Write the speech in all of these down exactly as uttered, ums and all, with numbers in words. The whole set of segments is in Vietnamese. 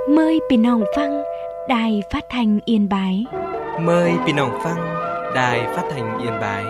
Mờiพี่น้องฟังđài phát thanh Yên Bái. Mời พี่น้องฟัง đài phát thanh Yên Bái.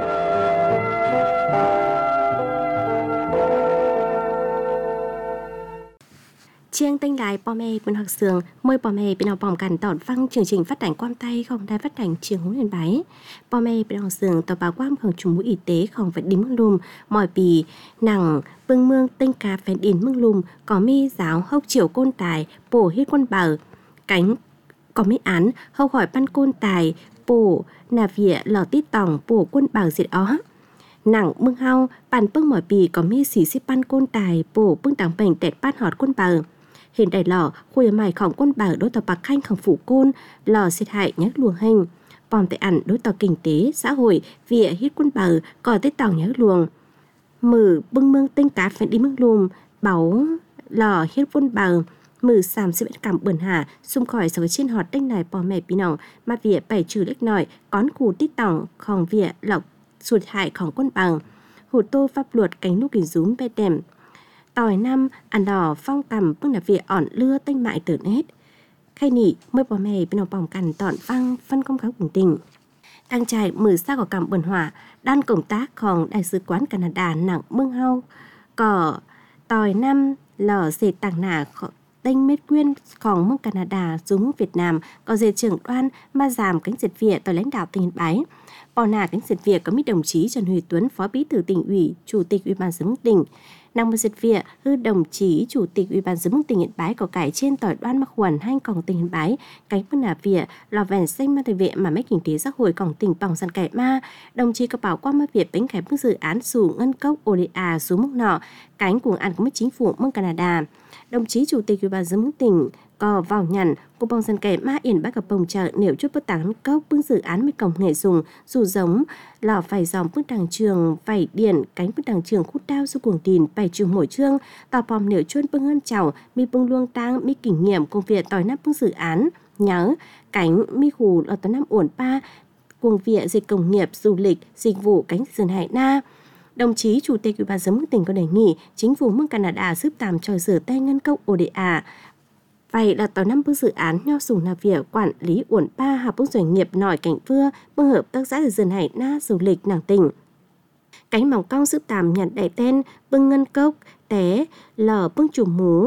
Chiêng tinh đài bò mê bên học sường mời bò mê bên học bòm cằn tọt phăng chương trình phát thanh quam tay không đài phát thanh trường hướng Yên Bái. Bò mê bên học sường tàu báo quamของchủ mũi y tế không phải đi mương lùm mọi bì nặng bưng mương tinh cá phèn đìn mương lùm có mi giáo hốc chiều côn tài bổ hít quân bờ cánh có mi án hậu hỏi pan côn tài bổ nà vỉa lò tít tòng bổ quân bờ diệt ó nặng mương hao bàn bưng mọi bì có mi xỉ xí pan côn tài bổ bưng đằng bành tẹt pan họt quân bờ hiện đại lò khuya mày khổng quân bờ đối tàu bạc khanh khổng phủ côn lò xịt hại nhắc luồng hành bòm tại ẩn đối tàu kinh tế xã hội vỉa hít quân bờ cò tết tàu nhớ luồng mử bưng mương tinh cá phải đi mương lùm báu lò hít quân bờ mử sàm sẽ bị cảm bẩn hà xung khỏi sáu trên hot tinh này bò mẹ pí nòng mà vỉa bảy trừ lếch nòi cón cù tít tòng khòng vỉa lọc sụt hại khổng quân bờ hồ tô pháp luật cánh lúc kình rúm bê đèm tỏi năm ăn đỏ phong cầm bưng là vỉa ỏn lưa tinh mại từ nét khay nị mới bò mè bên nòng bỏng cằn tọn phăng phân công cáo cùng tình đang trải mử xa của cảm bẩn hỏa đan công tácของđại sứ quán Canada nặng mương hao cỏ tỏi năm lò dệt tàng nả tinh mết quyênของmương Canada xuống Việt Nam có dệt trưởng đoan mà giảm cánh dệt Việt tới lãnh đạo tỉnh Yên Bái. Bò nà cánh dệt Việt có mấy đồng chí Trần Huy Tuấn phó bí thư tỉnh ủy chủ tịch ủy ban nhân dân tỉnh năng một dệt Việt hư đồng chí chủ tịch ủy ban nhân dân tỉnh Yên Bái có cải trên tỏi đoan mặc quần hai còng tỉnh Yên Bái cánh mương nà Việt lò vèn xanh ma thời Việt mà mấy kinh tế xã hội còng tỉnh bỏng sàn cải ma đồng chí có bảo qua ma Việt bánh cải bưng dự án sủ ngân cốc ô đê a xuống mức nọ cánh cùng ăn của mấy chính phủ mương Canada. Đồng chí chủ tịch ủy ban nhân dân tỉnh có vào nhận của bong dân kẻ ma Yên Bái gặp bồng chợ nếu chút bất tán cốc bưng dự án mấy cổng nghệ dùng dù giống lò phải dòng bức đằng trường vảy điện cánh bức đằng trường khút đao su cuồng tiền bảy trường mỗi chương tàu bòm nếu chuyên bưng hơn chảo mi bưng luông tang mi kinh nghiệm công việc tỏi nắp bưng dự án nhớ cánh mi khù lò tỏi năm ổn pa cuồng viện dịch công nghiệp du lịch dịch vụ cánh dần hải na. Đồng chí chủ tịch ủy ban nhân dân tỉnh có đề nghị chính phủ mương Canada giúp tạm cho rửa tay ngân cốc ô đê a. Vậy là tàu năm bước dự án nho sùng là việc quản lý uẩn ba hợp bước doanh nghiệp nổi cảnh vưa bưng hợp tác xã dần hải na du lịch nàng tỉnh. Cánh mỏng cong giúp tạm nhận đại tên bưng ngân cốc té lờ bưng chủ mú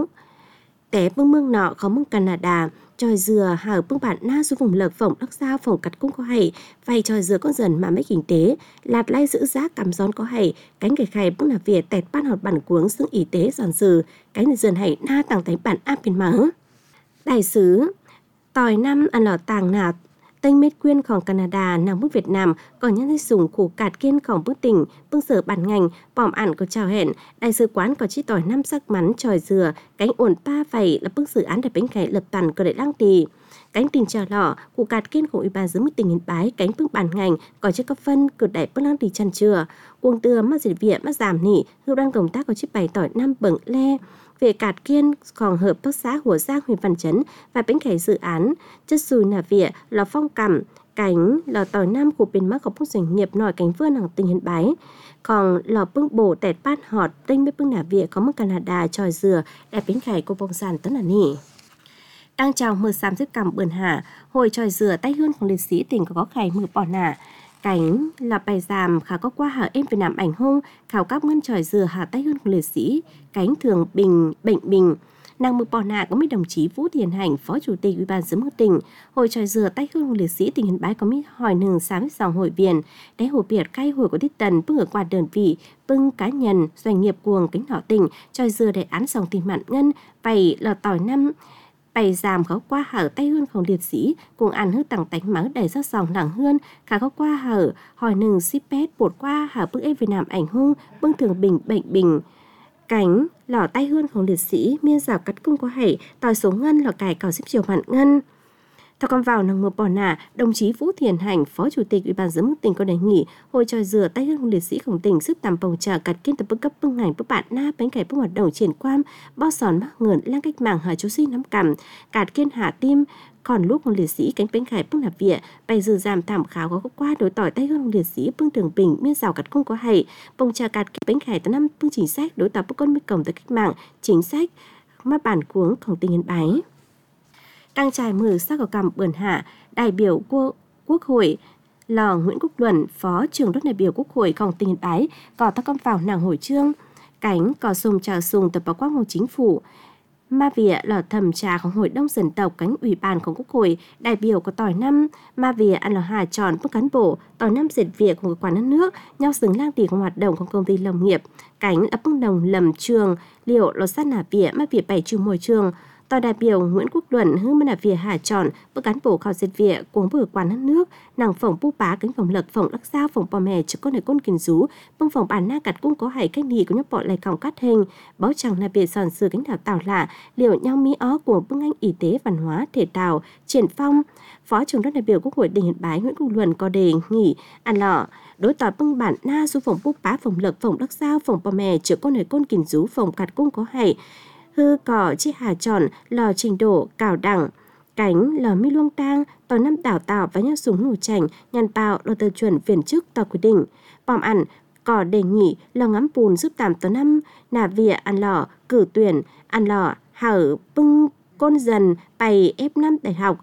té bưng mương nọ có mương Canada tròi dừa hở bưng bản na xuống vùng lợp phỏng đắc sao phỏng cắt cũng có hay vay tròi dừa con dần mà mấy kinh tế lạt lay giữ giá cắm gión có hay cánh gầy khay bưng là việc tẹt ban họt bản cuống xương y tế giòn dừ cánh dần hay na tàng tánh bản áp bên mở đại sứ tỏi năm ăn lò tàng nạt tinh mết quyênของ Canada nằm bước Việt Nam có nhân dân dùng khủ cạt kiênของbước tỉnh bưng sở bản ngành bỏm ẩn có chào hẹn đại sứ quán có chi tỏi năm sắc mắn tròi dừa cánh ổn pa vậy là bưng dự án để bánh cải lập tần có để đăng tì cánh tình trà lọ khủ cạt kiên của ủy ban dân tỉnh Yên Bái cánh bưng bản ngành có chiếc cấp phân cực đại bưng đăng tì chăn chừa cuồng tưa mắt dịch viện mắt giảm nỉ hưu đang công tác có chiếc bày tỏi năm bẩn le về cạt kiênของhợp tác xã Hủa Giang huyện Văn Chấn và bánh cải dự án chất xùi nà vỉa lò phong cẩm cánh lò tỏi nam của bên mắc có một doanh nghiệp nổi cánh vươn hàng tỉnh Yên Bái còn lò bưng bổ tẹt bát họt tinh với bưng nà vỉa có một Canada tròi dừa đẹp bánh cải của bông sàn tấn là nỉ đang chào mưa xám giúp cảm bươn hạ hồi tròi dừa tay hươngของliệt sĩ tỉnh có khải mưa bỏ nả cánh là bài giảm khá có qua hạ em Việt Nam ảnh hông khảo các ngân tròi dừa hạ tay hơn của liệt sĩ cánh thường bình bệnh bình nàng mực bỏ nạ có mấy đồng chí Vũ Thiền Hành phó chủ tịch ủy ban nhân dân tỉnh hồi tròi dừa tay hơn của liệt sĩ tỉnh Yên Bái có mấy hỏi nừng sáng dòng hội viện đáy hồ biệt cay hồi của tiết tần bưng ở qua đơn vị bưng cá nhân doanh nghiệp cuồng cánh đỏ tỉnh tròi dừa để án dòng tiền mạn ngân vậy là tỏi năm bày giảm khó qua hở tay hơnของliệt sĩ cùng ăn hư tặng tánh máu đầy ra dòng lẳng hơn khá có qua hở hỏi nừng ship pet bột qua hở bức em Việt Nam ảnh hung bưng thường bình bệnh bình cánh lò tay hơnของliệt sĩ miên rào cắt cung có hảy tỏi số ngân lò cải cào ship chiều mặn ngân. Theo con vào nằng mưa bỏ nả, đồng chí Vũ Thiền Hành, phó chủ tịch ủy ban nhân dân tỉnh có đề nghị hội tròi dừa tay hương liệt sĩของtỉnh giúp tạm bồng trà cắt kiên tập bức cấp bưng ngành bức bạn na bánh cải bức hoạt động triển quan bao sòn mắc ngưỡng lang cách mảng hở chú sinh nắm cằm cạt kiên hạ tim còn lúcของliệt sĩ cánh bánh cải bưng nạp vỉa bày dừa giảm thảm khảo có qua đối tỏi tay hương liệt sĩ bưng đường bình miên rào cắt cung có hay bồng trà cạt bánh cải từ năm bưng chính sách đối tỏi bức con mi cổng tới cách mạng chính sách mà bản cuốngของtỉnh Yên Bái đang trải mở sắc ở cầm bươn hạ đại biểu quốc, quốc hội lò Nguyễn Quốc Luận, phó trưởng đoàn đại biểu Quốc hộiของtỉnh Yên Bái có tác công vào nàng hồi trương cánh có sùng trà sùng tập báo quát một chính phủ ma vỉa lò thẩm tràของhội đông dân tộc cánh ủy ban của Quốc hội đại biểu của tỏi năm ma vỉa ăn lò hà tròn các cán bộ tỏi năm dệt việc của cơ quan đất nước nhau xứng lang tỷ của hoạt động của công ty lâm nghiệp cánh ấp bưng đồng lầm trường liệu lò sát nả vỉa ma vỉa bảy trường môi trường tòa đại biểu Nguyễn Quốc Luận hư mân là vỉa hà tròn bức cán bộ khảo dệt vỉa cuống vừa quán đất nước nàng phòng pu bá cánh phòng lật phòng đắc sao phòng bò mè cho con này con kiền rú bông phòng bản na cắt cũng có hay cách nhì của nhóc bọn lại còng cắt hình báo chẳng là biệt sòn sừ cánh đảo tảo lạ liệu nhau mỹ ó của bưng anh y tế văn hóa thể thao triển phong phó trưởng đoàn đại biểu Quốc hội tỉnh Yên Bái Nguyễn Quốc Luận có đề nghị ăn lọ đối tỏi bưng bản na su phòng pu bá phòng lật phòng đắc sao phòng bò mè cho con này con kiền rú phòng cắt cũng có hay hư cỏ chi hà tròn lò trình độ cào đẳng cánh lò mi luông tang tòa năm đảo tạo và nhau súng nổ chảnh nhàn bào lò tờ chuẩn viên chức tòa quy định bòm ăn cỏ đề nghị lò ngắm bùn giúp tạm tòa năm nà vỉa ăn lò cử tuyển ăn lò hở bưng côn dần bày ép năm đại học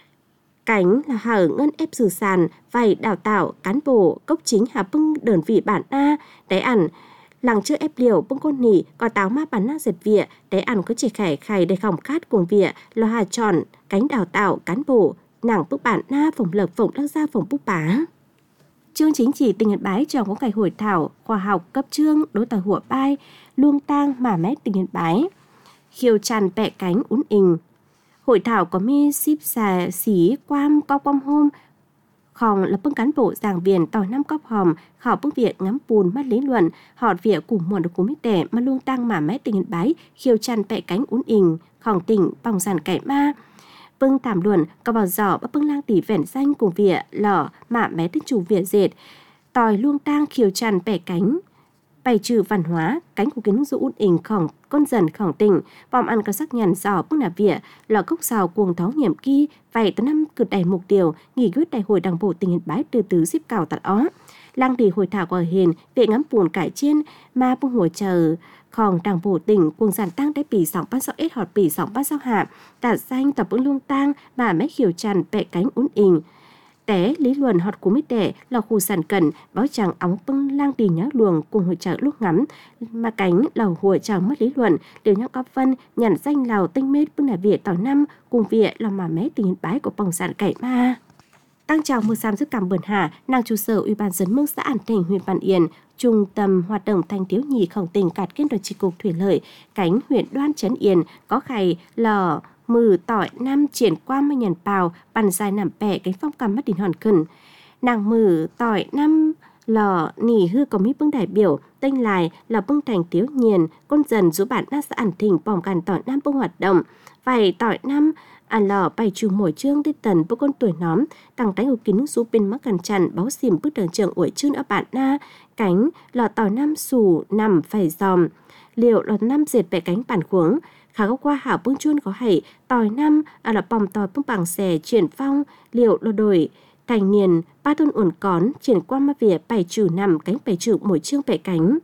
cánh là hở ngân ép sử sàn vầy đào tạo cán bộ cốc chính hà bưng đơn vị bản a đáy ăn làng chưa ép liều bưng côn nỉ có táo ma bản na dệt vỉa để ăn có chỉ khải khải để khỏng khát cuồng vỉa lò hà tròn cánh đào tạo cán bộ nàng bức bản na phòng lợp phòng đắc gia phòng bút bá chương chính trị tỉnh Yên Bái trong có ngày hội thảo khoa học cấp chương đối tờ hủa bai luông tang mà mét tỉnh Yên Bái khiêu tràn bẹ cánh ún ình hội thảo có mi ship xà xí quam co quam hôm khòng là bưng cán bộ giảng biển tỏi năm cóc hòm khảo bưng việc ngắm bùn mắt lý luận họ vỉa củ muộn được cú mít đẻ mà luông tăng mà mét tỉnh Yên Bái khiêu chăn bẹ cánh ún ình khòng tỉnh bòng giàn cải ma bưng thảm luận có vào giỏ bắt bưng lang tỷ vẻn xanh cùng vỉa lỏ mạ mé tinh chủ vỉa dệt tỏi luông tang khiêu chăn bẹ cánh bày trừ văn hóa cánh của kiến dụ ún ình khòng con dần khòng tỉnh vòng ăn có sắc nhàn giỏ bưng nà vỉa lò cốc xào cuồng tháo nhiệm kỳ vậy tới năm cực đầy mục tiêu nghỉ quyết đại hội đảng bộ tỉnh Yên Bái từ từ xếp cào tạt ó lang đi hội thảo của hiền vệ ngắm buồn cải chiên ma bưng hồi chờ khòng đảng bộ tỉnh cuồng giàn tăngได้ปีสองพันยี่สิบเอ็ดhọtปีสองพันยี่สิบห้าตัดdanh tập bưng luông tang mà mét khiều tràn bẹ cánh ún ình té lý luận họt của mít đẻ là khu sản cẩn báo chẳng óng bưng lang đi nhá luồng cùng hội trợ lúc ngắm mà cánh lầu hội chẳng mất lý luận đều nhắc có phân nhận danh lầu tinh mết bưng là việt tỏ năm cùng việt là mà mé tình bái của bồng sản cải ma tăng trào mưa sam giúp cảm bờn hà nàng trụ sở ủy ban dân mương xã An Tỉnh huyện Bản Yên trung tâm hoạt động thanh thiếu nhi khổng tỉnh cạt kiên đoàn chi cục thủy lợi cánh huyện Đoan Trấn Yên có khải lò mừ tỏi năm triển qua mây nhàn bào bàn dài nằm bẹ cánh phong cầm mắt đỉnh hòn khẩn nàng mừ tỏi năm lò nỉ hư có mỹ bưng đại biểu tên lại là bưng thành tiếu nhiền con dần rú bản na xã An Thỉnh bỏng càn tỏi năm bưng hoạt động vài tỏi năm ăn lò bày trừ mồi trương đi tần bữa con tuổi nóm tăng đánh hộp kính rú bên mắc cằn chằn báo xìm bước đường trường ủi chương ở bản na cánh lò tỏi năm xù nằm phải dòm liệu lò năm dệt bẹ cánh bản khuống khá có qua hảo bưng chuôn có hảy tỏi năm à là bòng tỏi bưng bằng xẻ chuyển phong liệu lò đổi thành niên ba thôn ổn cón triển qua ma vỉa bày trừ nằm cánh bày trừ mỗi chương bẹ cánh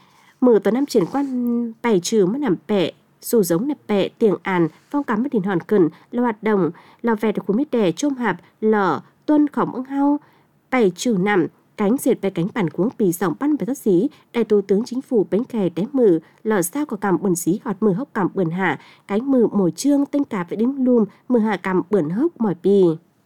mở tỏi năm triển qua bày trừ mất nằm bẹ dù giống nẹp bẹ tiền àn phong cắm mất đỉnh hòn cẩn là hoạt động là vẹt của mít đẻ trôm hạp lở tuân khổng ưng hao bày trừ nằm cánh diệt bè cánh bản cuống pì sòng bắn về thất xí đại thủ tướng chính phủ bánh kè té mử lở sao có cảm bẩn xí họt mử hốc cảm bẩn hạ cánh mử mồi trương tinh cà với đếm lùm mử hạ cảm bẩn hốc mỏi pì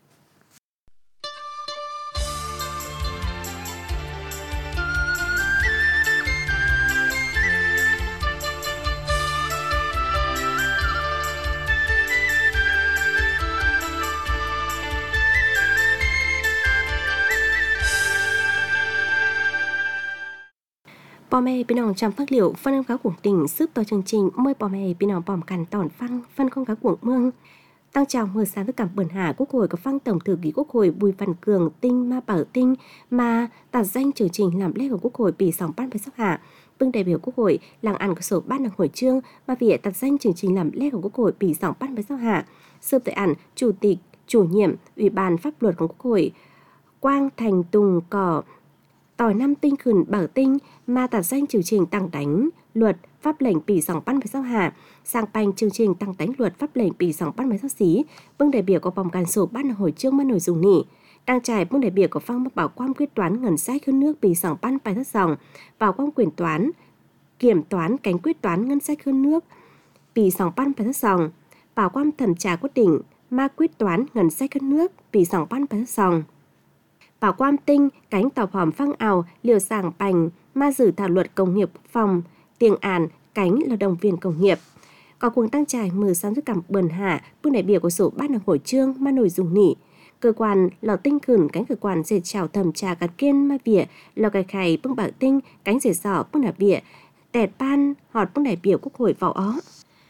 bò mè bên nòng trăm phát liệu phân cáo cuồng tỉnh sức to chương trình mời bò mè bên nòng bòm cằn tỏn phăng phân không cáo cuồng mương tăng trào mưa sáng với cảm bẩn hà Quốc hội có phăng tổng thư ký Quốc hội Bùi Văn Cường tinh ma bảo tinh mà đặt danh chương trình làm lễ của Quốc hội bị sòng ban với sóc hạ bưng đại biểu Quốc hội làng ăn của sổ ban đảng hội trương mà việc đặt danh chương trình làm lễ của Quốc hội bị sòng ban với sóc hạ sơ tại ảnh chủ tịch chủ nhiệm ủy ban pháp luật của Quốc hội Quang Thành Tùng Cỏ tỏi năm tinh khẩn bảo tinh mà tạp danh chương trình tăng đánh luật pháp lệnh bị sòng ban phải sao hạ sang bành chương trình tăng đánh luật pháp lệnh bị sòng ban phải sao xí bưng đại biểu của vòng cán sổ ban hồi chương mà nội dung nỉ đang trải bưng đại biểu của phong bảo quan quyết toán ngân sách hơn nước bị sòng ban phải sao dòng bảo quan quyền toán kiểm toán cánh quyết toán ngân sách hơn nước bị sòng ban phải sao dòng bảo quan thẩm tra quyết định ma quyết toán ngân sách hơn nước bị sòng ban phải sao dòng bảo quan tinh cánh tàu hòm phăng ảo liều sàng bành ma dự thảo luật công nghiệp quốc phòng tiền ản cánh là đồng viên công nghiệp có cuồng tăng trải mười sáng thức cảm bần hạ bưng đại biểu của sổ ban ở hội trương ma nội dung nỉ cơ quan lò tinh khẩn cánh cơ quan dệt chào thẩm trà cắt kiên ma vỉa lò cài khải bưng bảo tinh cánh dệt sỏ bưng đà vỉa tẹt ban họt bưng đại biểu quốc hội vào ó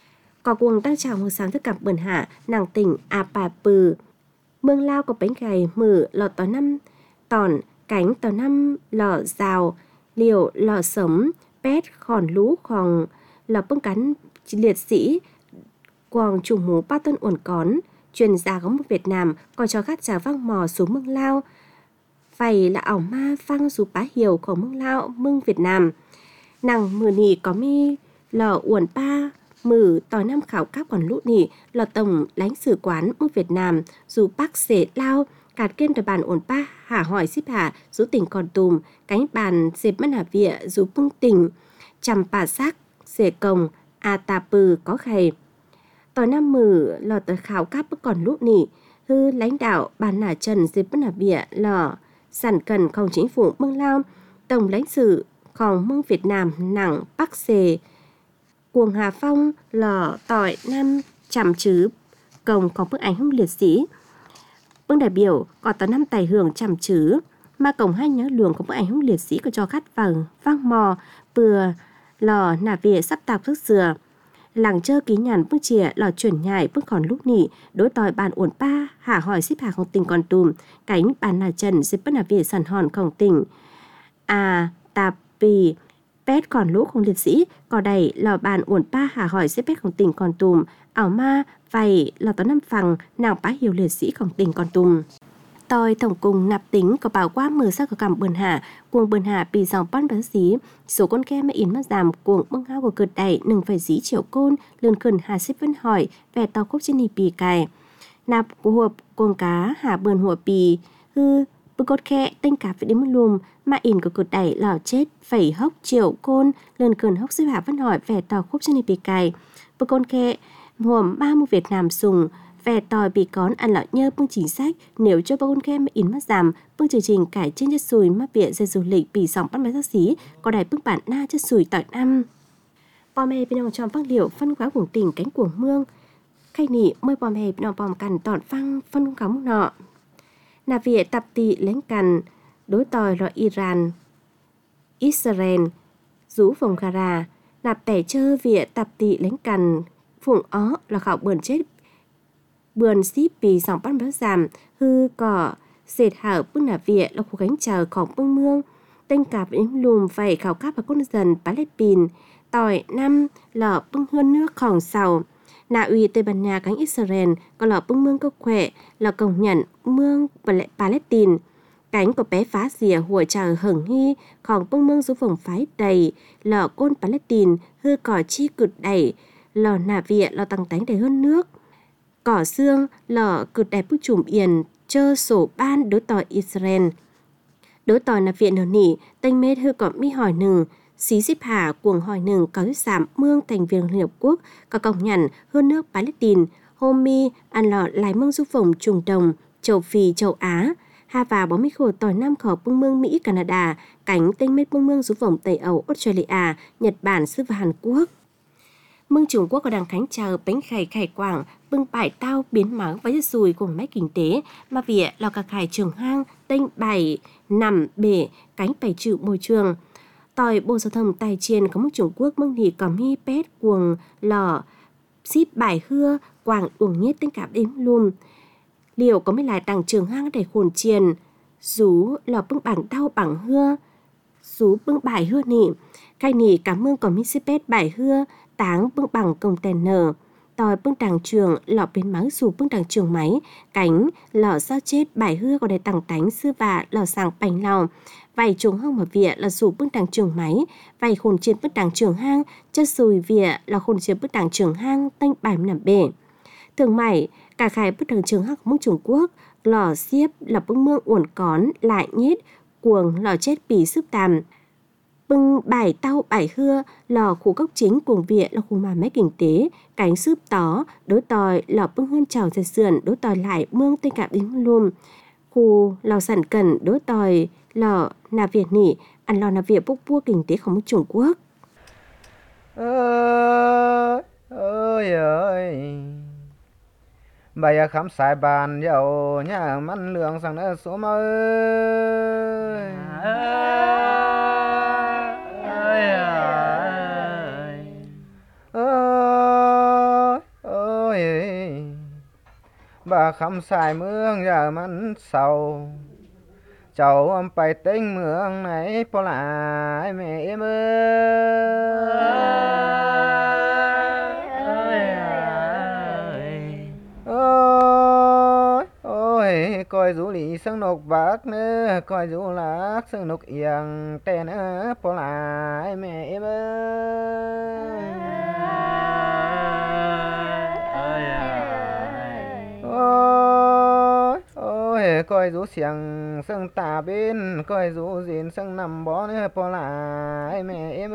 có cuồng tăng trào mười sáng thức cảm bần hạ nàng tỉnh a pa pừ mương lao có bánh gầy mử lò tỏ năm tòn cánh tỏ năm lò rào liều lò sống pét khòn lú khòn lò bưng cắn liệt sĩ quòng trùng mũ ba tân uẩn cón truyền gia góng một Việt Nam còn cho khát trà vang mò xuống mương lao phải là ảo ma phăng dù bá hiểu của mương lao mương Việt Nam nàng mừ nỉ có mi lò uẩn ba mử tỏi năm khảo các quản lũ nỉ lò tổng lãnh sử quán mương Việt Nam dù bác sể lao cạt kiên tại bàn ổn ba hả hỏi ship hạ dù tỉnh còn tùm cánh bàn dẹp mất hà vịa dù bưng tỉnh chằm bà xác xề cồng a tà pừ có khầy tỏi năm mử lò tờ khảo các bức còn lũ nỉ hư lãnh đạo bàn nả trần dẹp mất hà vịa lò sản cần không chính phủ mương lao tổng lãnh sựของmương Việt Nam nặng bắc xề cuồng Hà Phong lò tỏi năm chằm chứ cồng có bức ảnh hung liệt sĩ bưng đại biểu có tờ năm tài hưởng chằm chứ mà cổng hai nhớ luồng có bức ảnh hung liệt sĩ có cho khát vàng vang mò bừa lò nà về sắp tạp thức dừa làng chơ ký nhàn bức chìa lò chuyển nhải bức còn lúc nỉ đối tỏi bàn uổng pa hả hỏi ship hà không tình còn tùm cánh bàn nà trần dịp bất nà về sản hòn không tình à tạp bì pét còn lũ không liệt sĩ có đầy lò bàn uổng pa hả hỏi ship pét không tình còn tùm ảo ma vầy lò tỏ năm phẳng nàng bá hiểu liệt sĩ không tình còn tùm tôi tổng cùng nạp tính có bảo qua mờ sắc có cảm bờn hạ cuồng bờn hạ bị dòng ban bán xí số con kem mà in mất giảm cuồng bưng hao của cực đẩy nừng phải dí triệu côn lươn khẩn hà xếp vẫn hỏi về tàu khúc trên nì bì cài nạp của hộp cuồng cá hạ bờn hùa bì hư bưng cốt khe tinh cá phải đến mất lùm mà in của cực đẩy lò chết phẩy hốc triệu côn lươn khẩn hốc xếp hạ vẫn hỏi về tàu khúc trên nì bì cài bưng con khe huồm ba mươi Việt Nam sùng về tỏi bị cón ăn lọ nhơ bưng chính sách nếu cho bao con kem in mắt giảm bưng chương trình cải trên chất sùi mắc viện dây du lịch bị sòng bắt máy giác xí có đài bưng bản na chất sùi tỏi năm bò mè bên trong trong phăng liệu phân khóa cuồng tỉnh cánh cuồng mương khay nỉ mơi bò mè bên bòm cằn tọt phăng phân cắm nọ nà viện tập tị lãnh cằn đối tỏi rồi Iran Israel rú vùng Gara nạp tẻ chơ viện tập tị lãnh cằn phụng ó là khảo bờn chết bườn ship vì dòng bắt béo giảm hư cỏ sệt hở bưng nà vịa là khu gánh chờของbưng mương tên cạp yếm lùm phải khảo cáp và con dần Palestine tỏi năm lọ bưng hơn nướcของsầu nà uy Tây Ban Nha cánh Israel có lọ bưng mương cơ khỏe là công nhận mương Palestine cánh của bé phá rìa hùa chờ hửng hyของbưng mương số vùng phái đầy lọ côn Palestine hư cỏ chi cực đầy lò nà vịa lò tăng tánh đầy hơn nước cỏ xương lò cực đẹp bức chùm yền chơ sổ ban đối tỏi Israel đối tỏi nà vịa nở nỉ tênh mết hư có mi hỏi nừng xí xíp hà cuồng hỏi nừng có giảm mương thành viên Liên Hợp Quốc có công nhận hơn nước Palestine hôm mi ăn lò lại mương du phồng trùng đồng châu Phi châu Á hà và bó mi khổ tỏi năm khỏ bưng mương Mỹ Canada cánh tênh mết bưng mương du phồng Tây Âu Australia Nhật Bản Sư và Hàn Quốc mương Trung Quốc có đằng khánh chờ bánh khải khải quảng bưng bài tao biến mắng với chất sùi cùng máy kinh tế mà vỉa lò cả khải trường hang tênh bảy nằm bể cánh bảy chịu môi trường tỏi bộ giao thông tài chiên có mức Trung Quốc mương nỉ có mi pét cuồng lò ship bài hưa quảng uổng nhất tên cả đếm lùm liệu có mấy lại đằng trường hang để khổn chiền rú lò bưng bảng đau bằng hưa rú bưng bài hưa nỉ khai nỉ cả mương có mi ship pét bài hưa táng bưng bằng công tèn nở tỏi bưng đằng trường lọ biến mắng dù bưng đằng trường máy cánh lọ sao chết bài hưa có đầy tặng tánh sư và lọ sàng bành lòng vài trường hang mà vỉa là dù bưng đảng trường máy, vài khôn trên bức đảng trường hang, chất sùi vỉa là khôn trên bức đảng trường hang, tanh bài nằm bể. Thường mày, cả khai bức đảng trường hang của mông Trung Quốc, lò xiếp là bưng mương uổng cón, lại nhết, cuồng lò chết bì sức tàm. Bưng bài tao bài hưa, lò khu gốc chính cuồng vỉa là khu mà mấy kinh tế, cánh sướp tó, đối tòi lò bưng hơn trào dệt sườn, đối tòi lại mương tên cạp đến lùm. Khu lò sản cần đối tòi lò nà Việt nỉ, ăn lò nà Việt bốc vua kinh tếของTrung Quốc. Ơi ơi ơi, bây giờ khám xài bàn dầu nhà mắn lượng sang nó số mơ ơi ơi ơi, bà khám xài mương giờ mắn sầu cháu âm bài tính mương này bỏ lại mẹ em ơi ôi coi rủ lì sang nộp bác nữa coi rủ lạc sang nộp yên tên nữa bỏ lại mẹ em ơi ôi coi rủ xiềng sang tà bên coi rủ dìn sang nằm bó nữa bỏ lại mẹ em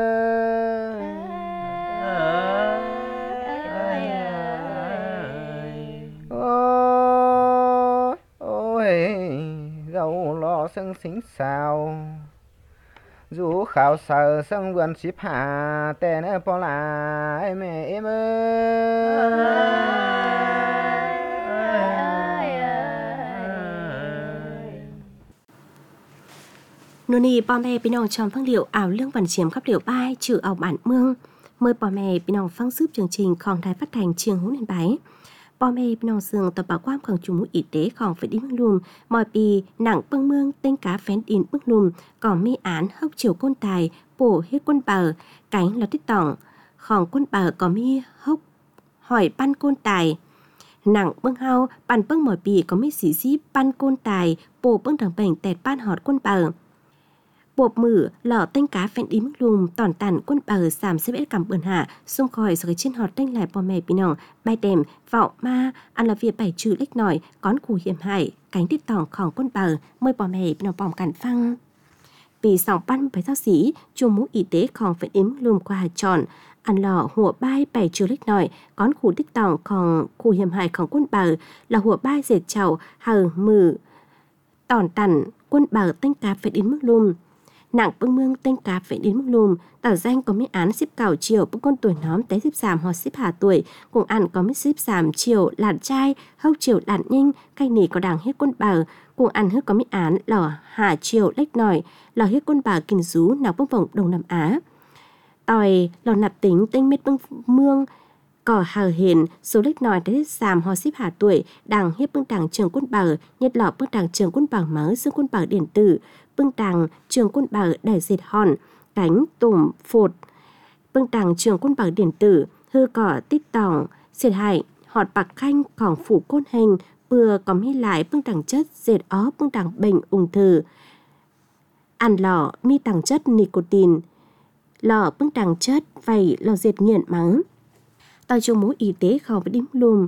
ơi ôi gấu lò sang xính xào rủ khảo sở sang vườn xíp hạ tên nữa bỏ lại mẹ em Nô nì bò mè bên ông trong phăng liệu ảo lương văn chiếm khắp liệu bai trừ ảo bản mương. Mời bò mè bên ông phăng giúp chương trìnhของđài phát thanh trường hữu nền bái. Bò mè bên ông dường tập bảo quamของchủ mũ y tếของphải đi mương lùm. Mọi bì nặng bưng mương tên cá phén in bưng lùm. Còn mi án hốc chiều côn tài bổ hết quân bờ. Cánh là tích tỏng.ของquân bờ có mi hốc hỏi ban côn tài. Nặng bưng hao bàn bưng mọi bì có mi xí xí ban côn tài bổ bưng đằng bảnh tẹt ban họt quân bờ. Bột mử lọ tanh cá phèn đi mức lùm tòn tàn quân bờ giảm xếp ế cầm bươn hạ xung khỏi rồi trên họt tanh lại bò mè bì nòng bài đèm vạo ma ăn là việc bảy trừ lích nổi cón củ hiểm hại cánh tiếp tỏngของquân bờ mời bò mè bì nòng bỏng cản phăng vì sòng ban với giáo sĩ chùa mũ y tếของphèn đi mức lùm qua tròn ăn lọ hùa bai bảy trừ lích nổi cón củ tích tỏngของcủ hiểm hạiของquân bờ là hùa bai dệt chầu hờ mử tòn tàn quân bờ tanh cá phèn đi mức lùm nặng bưng mương tên cá phải đến mức lùm tảo danh có mấy án xếp cào chiều bưng con tuổi nhóm té xếp giảm hoặc xếp hà tuổi cùng ăn có mấy xếp giảm chiều lạn trai hốc chiều lạn nhanh canh nỉ có đảng hết quân bờ cùng ăn hết có mấy án lò hà chiều lách nổi lò hết quân bờ kinh rú nào bưng vòng đông nam á tòi lò nạp tính tên mết bưng mương cỏ hờ hiền số lách nổi té xếp giảm hoặc xếp hà tuổi đảng hết bưng đảng trường quân bờ nhất lọ bưng đảng trường quân bờ mở dương quân bờ điện tử bưng đằng trường quân bờ để dệt hòn cánh tủm phột bưng đằng trường quân bờ điện tử hư cỏ tích tỏng dệt hại họt bạc khanh cỏng phủ côn hình vừa có mi lại bưng đằng chất dệt ó bưng đằng bệnh ung thư ăn lọ mi đằng chất nicotine lọ bưng đằng chất vầy lò dệt nghiện mắng tao cho mũ y tế khảo với đím lùm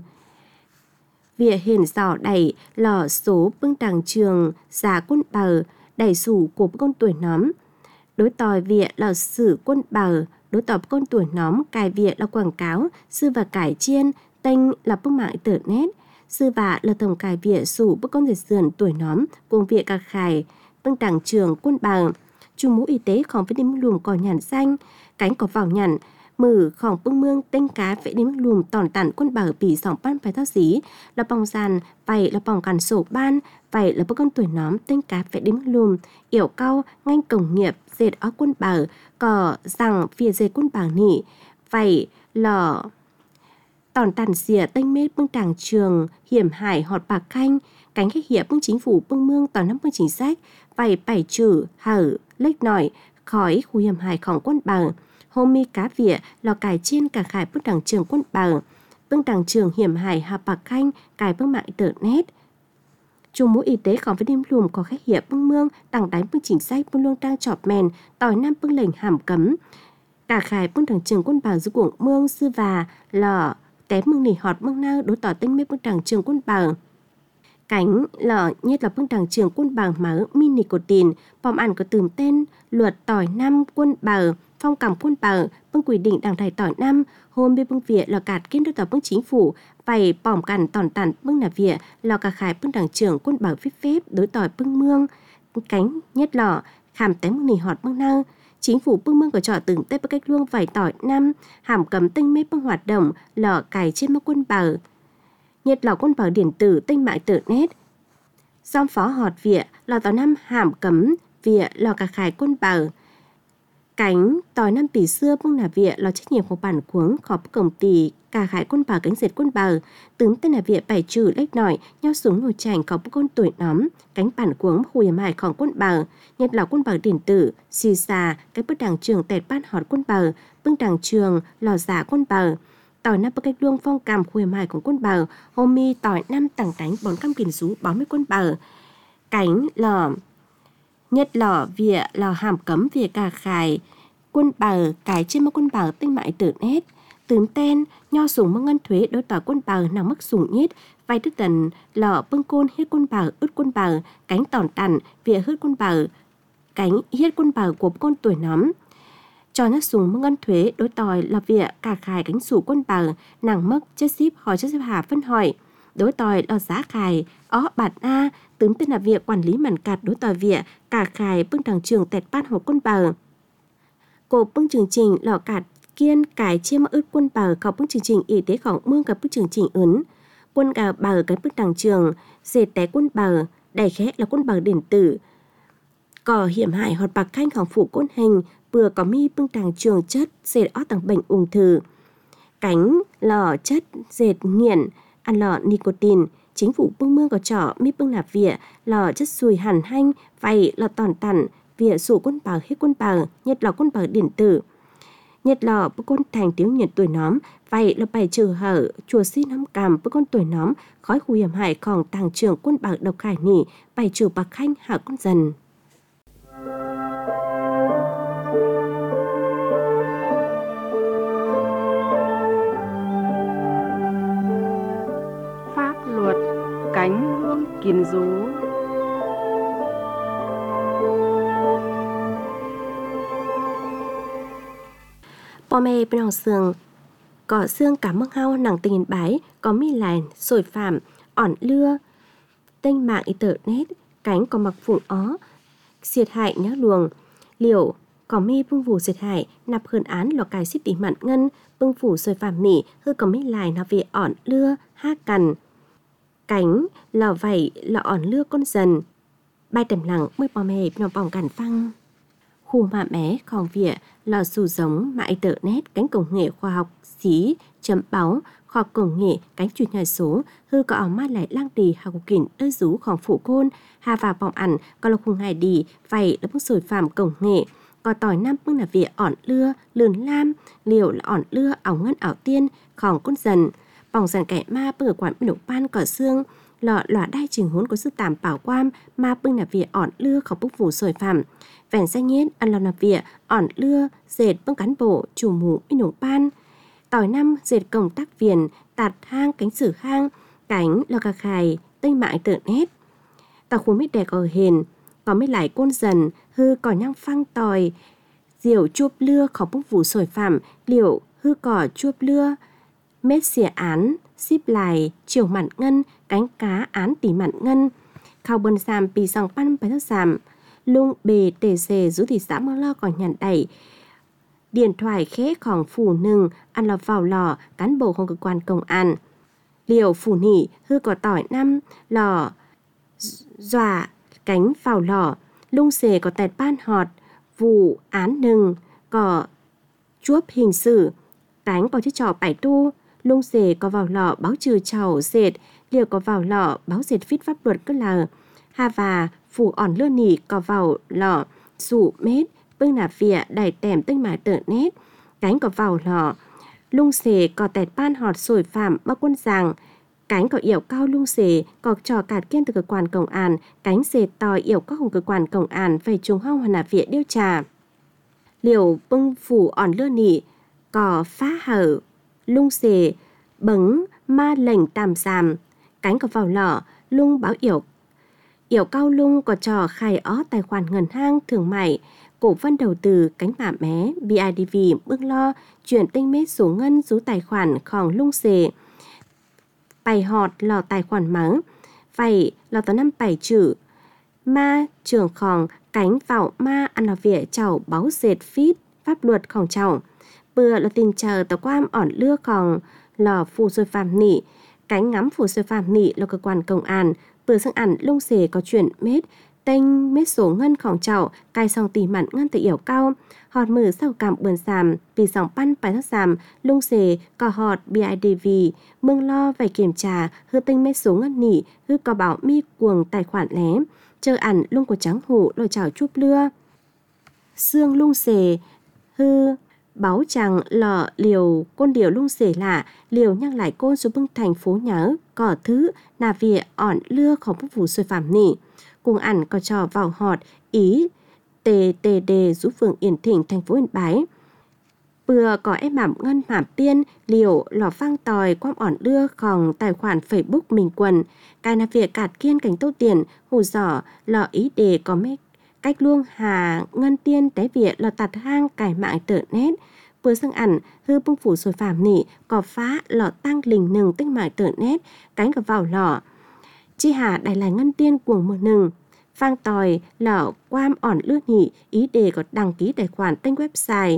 vỉa hiền giỏ đẩy lò số bưng đằng trường giả quân bờ đẩy sủ của con tuổi nóm đối tòi vịa là sử quân bờ đối tòi con tuổi nóm cài vịa là quảng cáo sư và cải chiên tênh là bức mạng internet sư và là tổng cài vịa sủ bức con dệt sườn tuổi nóm cùng vịa cà khải bưng đảng trường quân bờ chu mũ y tếของvới đêm lùm cỏ nhàn xanh cánh có vào nhàn mửของbưng mương tên cá vẽ đếm lùm tòn tản quân bờ bỉ sòng ban phải thao xí là bong sàn vậy là bong cản sổ ban vậy là bức con tuổi nóm tên cá vẽ đếm lùm yểu cau nganh cổng nghiệp dệt ó quân bờ cỏ rằng phía dệt quân bờ nỉ vậy lò tòn tản xìa tênh mết bưng đảng trường hiểm hải họt bạc khanh cánh khách hiệp bưng chính phủ bưng mương tòn năm bưng chính sách vậy bảy trừ hở lếch nổi khói khu hiểm hảiของquân bờ hôm mi cá vỉa lò cải chiên cả khải bưng đảng trường quân bờ bưng đảng trường hiểm hải hà bạc khanh cài bưng mạng internet Trung mũ y tế còn với đêm lùm có khách hiệp bưng mương, đằng đánh bưng chính sách bưng luông đang chọp mèn, tỏi năm bưng lệnh hàm cấm. Cả khải bưng đằng trường quân bảo giữ cuồng mương sư và lò té mương nỉ họt mương nao đối tỏ tinh mê bưng đằng trường quân bảo. Cánh lò nhất là bưng đằng trường quân bảo máu min nicotine, bom ăn có tường tên luật tỏi năm quân bảo, phong cảm quân bảo, bưng quy định đằng thầy tỏi năm, hôm bê bưng viện lò cạt kiến đối tỏ bưng chính phủ, vậy bỏm cằn tòn tàn bưng nà viện lò cả khải bưng đằng trường quân bảo phép phép đối tỏi bưng mương. Cánh nhất lò khảm té mương nỉ họt mương nao. Chính phủ bưng mương của trọ từng tết bức cách luông vài tỏi năm, hàm cấm tinh mê bưng hoạt động, lò cài trên mốc quân bảo. Nhiệt lò quân bảo điện tử tinh mạng tự nét. Dòng phó họt viện, lò tỏi năm hàm cấm, viện lò cả khải quân bảo. Cánh tỏi năm tỷ xưa bưng nà viện lò trách nhiệm của bản cuống khó cổng tỷ cả khải quân bảo cánh diệt quân bảo. Tướng tên là viện bảy trừ lách nổi, nhau xuống ngồi chảnh có con tuổi nóm, cánh bản cuống hùi mảiของquân bảo. Nhật lò quân bảo điện tử, xì xà, cái bức đảng trường tẹt bát họt quân bảo, bưng đảng trường lò giả quân bảo. Tỏi năm bức cách luông phong cảm hùi mảiของquân bảo, hôm mi tỏi năm tảng đánh bốn cam kìm rú bó mươi quân bảo. Cánh lò nhất lò viện lò hàm cấm về cả khải quân bảo cái trên mốc quân bảo tinh mại tự nét. Tướng tên nho sùng mong ngân thuế đối tỏi quân bảo nằm mức sùng nhất vai thức tần lò bưng côn hết quân bảo ướt quân bảo cánh tòn tàn vỉa hứt quân bảo cánh hết quân bảo của con tuổi nóm cho nhắc sùng mong ngân thuế đối tỏi là vỉa cả khải cánh sủ quân bảo nàng mất chất ship hỏi chất ship hà phân hỏi đối tỏi là giá khải ó bản a tướng tên là vỉa quản lý mảnh cạt đối tỏi vỉa cả khải bưng đằng trường tẹt ban hồ quân bảo cổ bưng chương trình lò cạt kiên cải chiêm ướt quân bảo khảo bức chương trình y tếของเมืองกับbức chương trình ấn quân cả bảo cái bức đằng trường dệt té quân bảo đại khẽ là quân bảo điện tử cỏ hiểm hại hoặc bạc khanhของphủ côn hình vừa có mi bưng đằng trường chất dệt ót tầng bệnh ung thư cánh lò chất dệt nghiện ăn lò nicotine chính phủ bưng mương có trọ mi bưng nạp vỉa lò chất sùi hẳn hanh vậy lò tòn tàn vỉa sủ quân bảo hết quân bảo nhật lò quân bảo điện tử nhật lò bức con thành tiếu nhiệt tuổi nóm vậy là bài trừ hở chùa xin nắm cằm bức con tuổi nóm khói khu hiểm hạiของtàng trường quân bảo độc khải nỉ bài trừ bạc khanh hạ con dần. Pháp luật cánh hương kiến rú. Bò mê bên hòng sườn có xương cả mương hao nặng tình bái có mi làn sồi phạm ỏn lưa tinh mạng internet cánh có mặc phụng ó xiệt hại nhớ luồng liều có mi bưng phủ xiệt hại nạp hơn án lò cài xích tỷ mặn ngân bưng phủ sồi phạm nỉ hư có mi lài nó về ỏn lưa ha cằn cánh lò vảy lò ỏn lưa con dần bài tầm lặng mới bò mê bên hòng cản phăng khu mạ méของviện lò xù giống mạng internet cánh công nghệ khoa học xí chấm báo khoa học công nghệ cánh truyền hình số hư có ảo mát lại lang đi hà cục kỉnh đơi rúของphủ côn hà và bỏng ẩn có lộc hùng hải đi vậy là bức sồi phạm công nghệ có tỏi năm bưng là viện ỏn lưa lườn lam liều là ỏn lưa ảo ngân ảo tiênของcon dần bỏng dần kẻ ma bưng ở quản bên độc ban cỏ xương lọ lọ đai trường hốn có sức tạm bảo quam ma bưng là viện ỏn lưaของbức phủ sồi phạm vẻn danh nhiết ăn lòng nạp vỉa ỏn lưa dệt bưng cán bộ chủ mũ in nổ ban tỏi năm dệt công tác viền tạt hang cánh sử hang cánh lò cà khài tây mại tự nét tàu khu mít đẹp ở hền có mít lại côn dần hư cỏ nhang phăng tỏi diều chuốc lưa khó bức vụ sồi phạm liệu hư cỏ chuốc lưa mết xìa án ship lại chiều mặn ngân cánh cá án tỉ mặn ngân khao bần xàm pì sòng pan bài thất xàm lung bề tề xề rú thị xã mơ lo còn nhằn đẩy điện thoại khếของphủ nừng ăn lò vào lò cán bộของcơ quan công an liều phủ nỉ hư cỏ tỏi năm lò dọa cánh vào lò lung xề có tẹt ban họt vụ án nừng có chuốp hình sự cánh có chiếc trò bảy tu lung xề có vào lò báo trừ chầu dệt liều có vào lò báo dệt phít pháp luật cứ là hà và phủ ỏn lưa nỉ có vào lò sủ mết bưng nạp vỉa đẩy tèm tinh mải tự nét cánh có vào lò lung xề có tẹt ban họt sồi phạm bắc quân giàng Cánh có yểu cao lung xề, có trò cạt kiên từ cơ quan công an, cánh xề tòi yểu các hồng cơ quan công an về trung hong hoàn nà viện điều tra. Liều bưng phủ ỏn lưa nị, có phá hở, lung xề, bấng, ma lệnh tàm giàm, cánh có vào lọ, lung báo yểu. Yểu cao lung có trò khai ó tài khoản ngân hàng thương mại, cổ phân đầu tư cánh mạ mé, bê i đê vê bước lo, chuyển tinh mết số ngân rú tài khoản khòng lung xề, bày họt lò tài khoản mắng, vậy lò tỏ năm bảy chữ, ma trường khòng cánh vào ma ăn lò vỉa chầu báo dệt phít pháp luật khòng chầu, bừa là tình chờ tỏ quam ỏn lưa khòng lò phù rồi phạm nị, cánh ngắm phù rồi phạm nị là cơ quan công an, bừa sang ảnh lung xề có chuyển mết, tên mết số ngân khòng chậu, cài sòng tỉ mặn ngân tự yểu cao, họt mử sau cảm bườn xàm, vì sòng pan bài thác xàm, lung xề, cò họt bê i đê vê, mương lo phải kiểm tra, hư tinh mết số ngân nỉ, hư có bảo mi cuồng tài khoản lé, chờ ảnh lung của trắng hủ lôi chảo chúp lưa. Xương lung xề, hư, báo chẳng lọ liều côn điều lung xề lạ, liều nhắc lại côn số bưng thành phố nhớ, cỏ thứ, nà vỉa ỏn lưa khỏi bức vụ xôi phạm nỉ. Cùng ảnh có trò vào họt ý tê tê đê giúp phường Yên Thịnh thành phố Yên Bái. Bừa có em mảm ngân mảm tiên liều lò phang tòi quam ỏn lưa khòng tài khoản Facebook mình quần. Cái nà việc cạt kiên cảnh tô tiền hù giỏ lò ý đề có mấy cách luông hà ngân tiên té việc lò tạt hang cải mạng tờ nét. Bừa sang ảnh hư bông phủ rồi phạm nị có phá lò tăng lình nừng tích mạng tờ nét cánh có vào lò. Chi hà đại lại ngân tiên cuồng mưa nừng. Phang tòi lọ quam ỏn lưa nhị ý đề có đăng ký tài khoản tên website.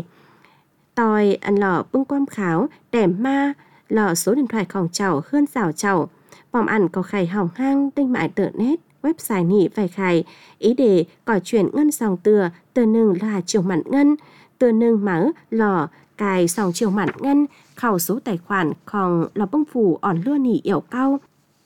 Tòi ăn lọ bưng quam kháo đẻ ma lọ số điện thoại khòng chảo hơn rào chảo. Bòm ăn có khải hỏng hang tinh mại tờ nét website nhị vài khải. Ý đề có chuyển ngân dòng từa tờ nừng là chiều mặn ngân. Tờ nừng mở lọ cài dòng chiều mặn ngân khảo số tài khoản khòng lọ bưng phủ ỏn lưa nhị yểu cao.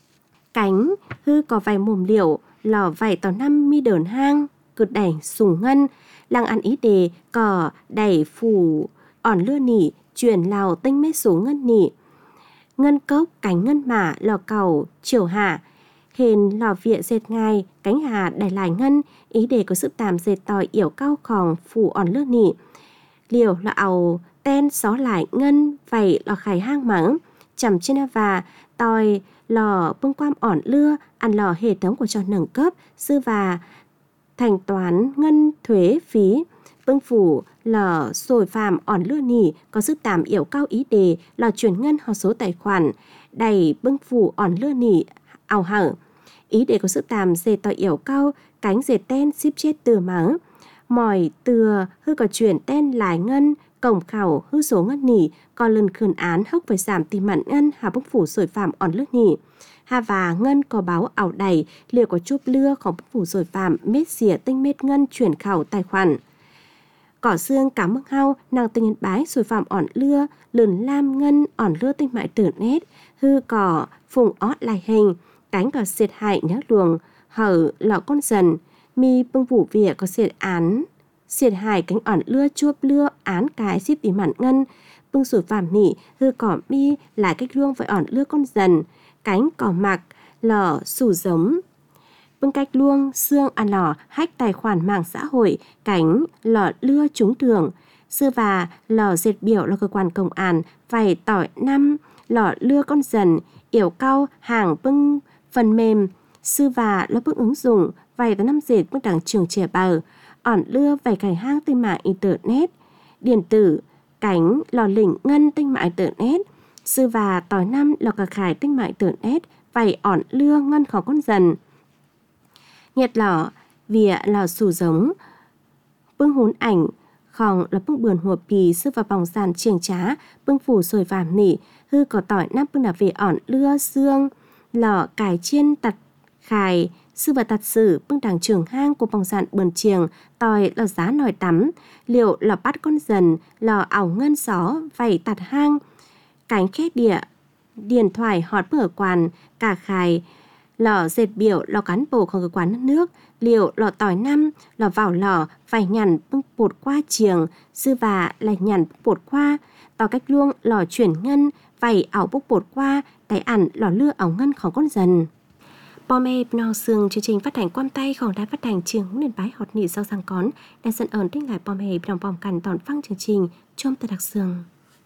Cánh hư có vài mồm liệu lò vài tàu năm mi đờn hang cực đẩy sùng ngân lăng ăn ý đề cỏ đẩy phủ ỏn lưa nỉ chuyển lào tinh mét số ngân nỉ ngân cốc cánh ngân mả lò cầu chiều hạ hền lò viện dệt ngai cánh hà đẩy lại ngân ý đề có sự tàm dệt tòi yểu cao khòng phủ ỏn lưa nỉ liều lò àu ten xó lại ngân vầy lò khải hang mắng chầm trên và tòi lò bưng quam ỏn lưa ăn lò hệ thống của trò nâng cấp sư và thanh toán ngân thuế phí bưng phủ lò sồi phàm ỏn lưa nỉ có sức tạm yểu cao ý đề lò chuyển ngân họ số tài khoản đầy bưng phủ ỏn lưa nỉ ảo hở ý đề có sức tạm dệt tòi yểu cao cánh dệt ten ship chết từ mắng mỏi từa hư có chuyển ten lại ngân cổng khảo hư số ngân nỉ có lần khẩn án hốc phải giảm tìm mặn ngân hà bức phủ sồi phạm ỏn lướt nỉ hà và ngân có báo ảo đầy liệu có chúp lưaของbức phủ sồi phạm mết xỉa tinh mết ngân chuyển khảo tài khoản cỏ xương cảm ơn hao nàng tình bái sồi phạm ỏn lưa lườn lam ngân ỏn lưa tinh mại tử nét hư cỏ phùng ót lại hình cánh cỏ xiệt hại nhớ luồng hở lọ con dần mi bưng phủ vỉa có xiệt án xiệt hại cánh ỏn lưa chuốc lưa án cái xíp tí mặn ngân bưng sủi phạm nị hư cỏ mi lại cách luông với ỏn lưa con dần cánh cỏ mặc lò sủ giống bưng cách luông xương ăn lò hách tài khoản mạng xã hội cánh lò lưa trúng thường sư và lò dệt biểu là cơ quan công an vài tỏi năm lò lưa con dần yểu cao hàng bưng phần mềm sư và là bưng ứng dụng vài tới năm dệt bưng đảng trường trẻ bờ ỏn lưa vài cải hang tinh mạng internet điện tử cánh lò lỉnh ngân tinh mạng internet sư và tỏi năm lò cà khải tinh mạng internet vài ỏn lưa ngân khó con dần nhiệt lò vỉa lò sủ giống bưng hốn ảnh khòng là bưng bườn hùa pì sư và vòng sàn trường trá bưng phủ sồi vàm nỉ hư có tỏi năm bưng là về ỏn lưa xương lò cải chiên tặt khải sư và tặt sử bưng đảng trường hang của vòng sàn bườn chiềng tỏi là giá nòi tắm liệu là bắt con dần lò ảo ngân gió vảy tặt hang cánh khét địa điện thoại hot mở quan cả khải lò dệt biểu, lò cán bộของcơ quan nước, liệu lò tỏi năm, lò vào lò, phải nhằn bưng bột qua chiềng, sư và lại nhằn bột qua, tỏ cách luông lò chuyển ngân, vảy ảo bốc bột qua, tay ẩn lò lưa ảo ngânของcon dần. Bò mê nó xương chương trình phát hành quan tayของđài phát hành trường nền bái họt nị sau sang cón, đài sân ơn tinh lại bò mê đồng bòm cằn tòn phăng chương trình chôm tờ đặc xương.